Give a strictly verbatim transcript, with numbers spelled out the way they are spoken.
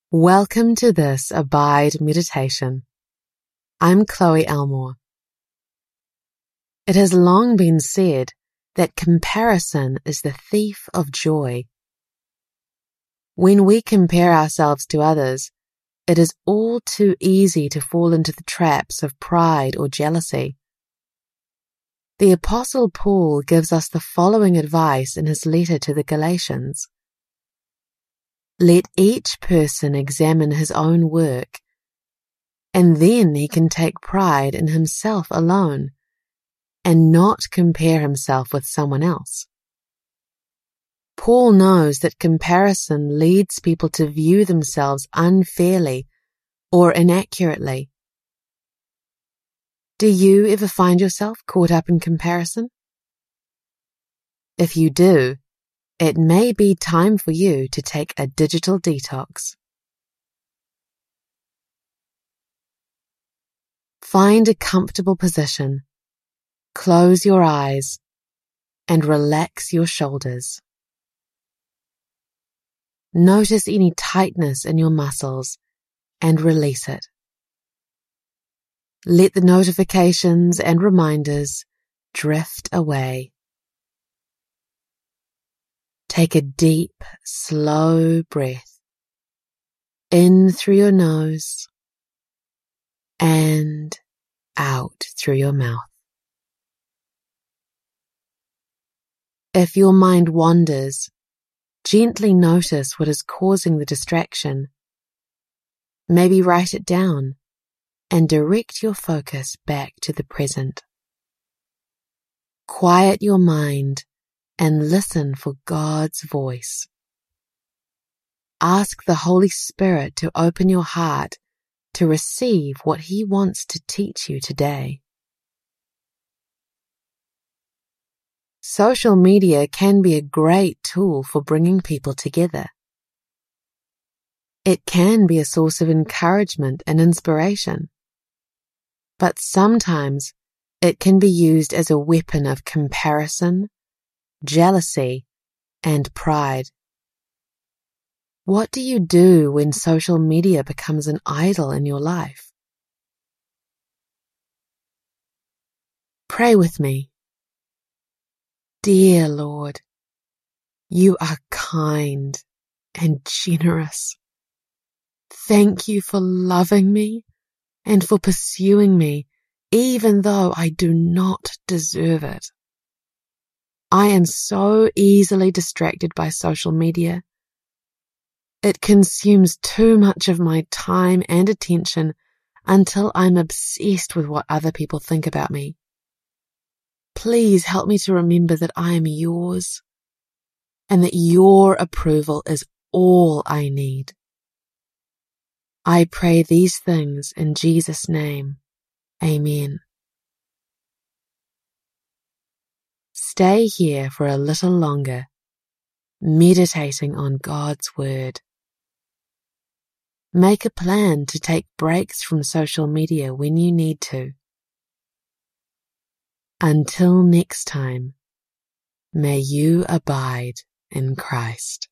Welcome to this Abide meditation. I'm Chloe Elmore. It has long been said that comparison is the thief of joy. When we compare ourselves to others, it is all too easy to fall into the traps of pride or jealousy. The Apostle Paul gives us the following advice in his letter to the Galatians. Let each person examine his own work, and then he can take pride in himself alone and not compare himself with someone else. Paul knows that comparison leads people to view themselves unfairly or inaccurately. Do you ever find yourself caught up in comparison? If you do, it may be time for you to take a digital detox. Find a comfortable position, close your eyes, and relax your shoulders. Notice any tightness in your muscles and release it. Let the notifications and reminders drift away. Take a deep, slow breath in through your nose and out through your mouth. If your mind wanders, gently notice what is causing the distraction. Maybe write it down and direct your focus back to the present. Quiet your mind and listen for God's voice. Ask the Holy Spirit to open your heart to receive what He wants to teach you today. Social media can be a great tool for bringing people together. It can be a source of encouragement and inspiration. But sometimes it can be used as a weapon of comparison, jealousy, and pride. What do you do when social media becomes an idol in your life? Pray with me. Dear Lord, you are kind and generous. Thank you for loving me and for pursuing me, even though I do not deserve it. I am so easily distracted by social media. It consumes too much of my time and attention until I'm obsessed with what other people think about me. Please help me to remember that I am yours and that your approval is all I need. I pray these things in Jesus' name. Amen. Stay here for a little longer, meditating on God's Word. Make a plan to take breaks from social media when you need to. Until next time, may you abide in Christ.